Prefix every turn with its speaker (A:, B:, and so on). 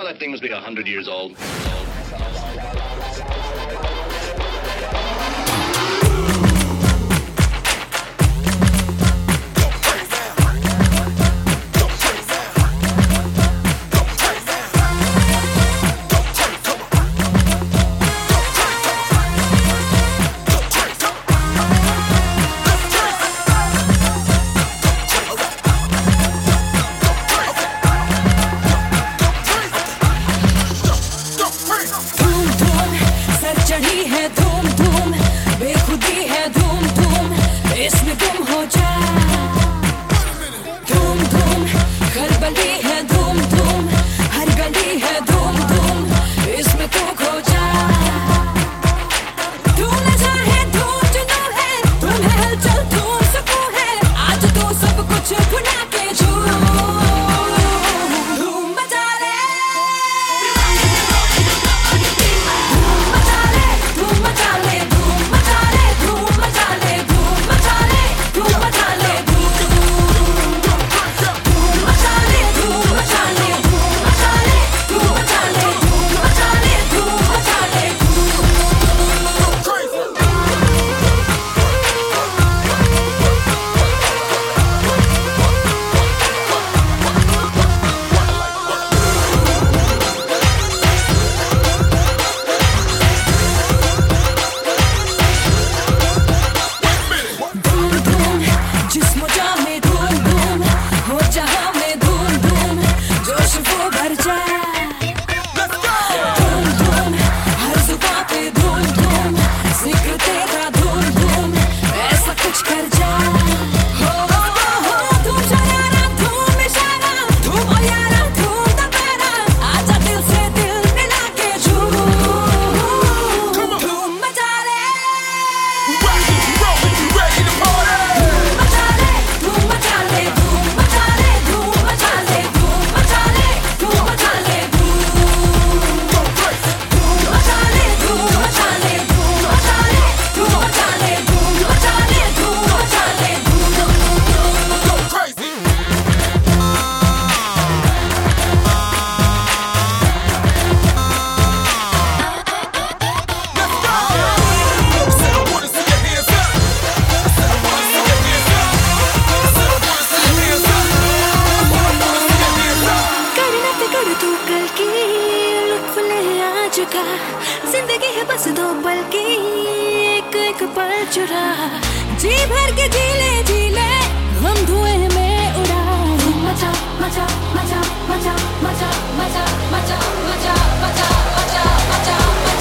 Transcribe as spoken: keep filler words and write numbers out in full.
A: that thing must be a hundred years old.
B: जिंदगी है बस दो पल की, एक एक पल चुरा, जी भर के जी ले जी ले, हम धुएं में उड़ा। मचा मचा मचा मचा मचा मचा मचा मचा मचा मचा मचा मचा